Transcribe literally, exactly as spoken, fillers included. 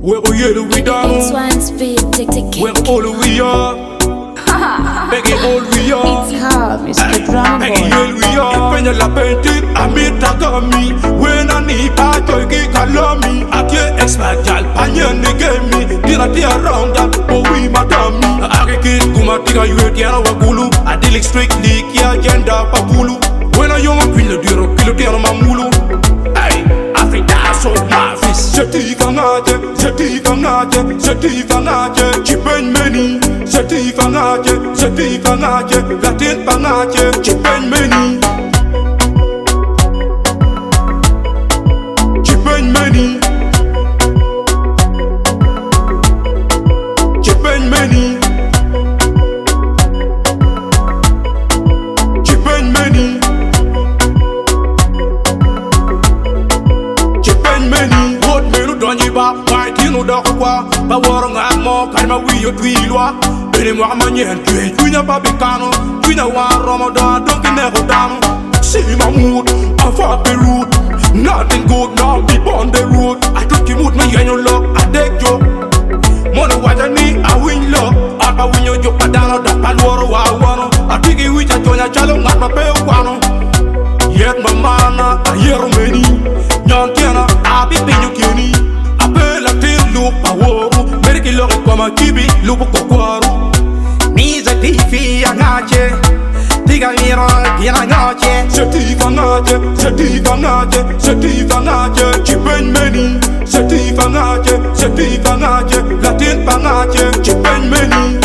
Where we do we down? It's one speed, tick tick. Where all we are? Peggy all we are. It's hard, Mister Drama Peggy Boy. all we are. Penya la penti, amita gami. When I need a toy, kalomi. I can't expect y'all, panya nigemi. Dina tia around that, oh we madami. I kid kuma tiga you tiara wakulu. I deal strictly kia agenda pakulu. When I young pilo diro, pilo tiara mamulu. Hey, Africa so mafis. Seti fanaje, seti fanaje, seti fanaje. Chipen meni, seti fanaje, seti fanaje. Latin fanaje, chipen meni. Chipen meni. Chipen meni. Chipen meni. Many what menu donji ba mai tinu da kwa ba woro nga mo karma wi yo twilwa bene mo amanyen twe tunya ba bikano tunya wa ramadan donc ne rodam see my mood I fuck the root nothing good now be on the road I took you mood me yanyo lock I deck yo mono waja ni I win lock I ba win yo jo padano da palworo wa wano I tigi wi cha tonya chalo ngat ma pe kwano yet mamana I hear many nyon tiana abi pinyo kini apela tilu paworu meriki lori koma kibi lupo kokwaru niza tifi angache tiga miro kina ngache seti fanache seti fanache seti fanache chipen meni seti fanache seti fanache latin fanache chipen meni